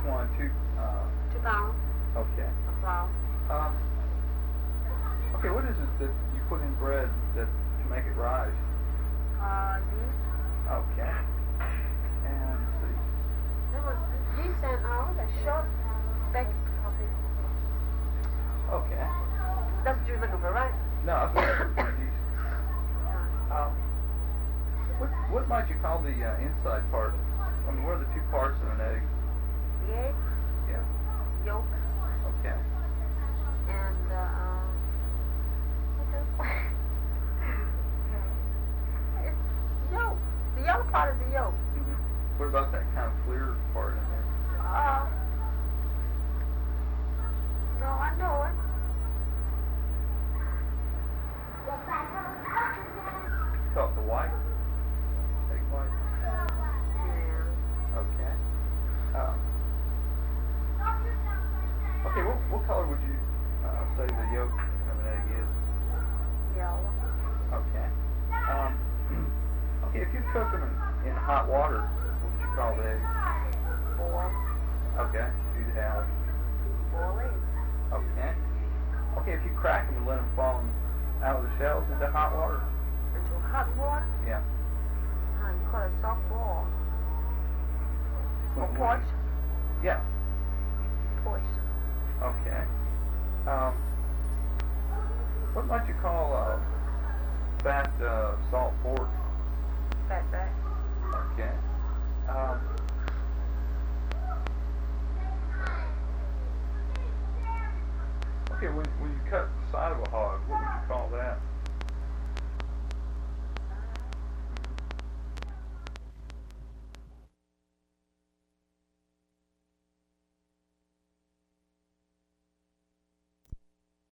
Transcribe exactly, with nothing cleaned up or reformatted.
one, two, uh, two pounds okay. of flour. Um, okay, what is it that you put in bread that to make it rise? Uh, yeast. Okay. And let's see. There was yeast and all that short baked coffee. Okay. That's what you're looking for, right? No, I was looking for yeast. Um, what what might you call the uh, inside part? I mean, what are the two parts of an egg? The egg, Yeah. yolk, Okay. and uh, um, what else? It's yolk. The yellow part is the yolk. Mm-hmm. What about that kind of clear part in there? Uh, no, I know it. Call it the white? Egg white? Yeah. Okay. Um, okay, what, what color would you uh, say the yolk of an egg is? Yellow. Okay. Um, okay, if you cook them in, in hot water, what would you call the egg? Boil. Okay. You'd have. Boil egg. Okay. Okay, if you crack them and let them fall out of the shells into hot water. Into hot water? Yeah. Huh, you call it soft boil. Or When- when- porch? Yeah. Porch. Okay. Um, what might you call uh, fat uh, salt pork? Fat back. Okay. Um, okay, when, when you cut the side of a hog, what would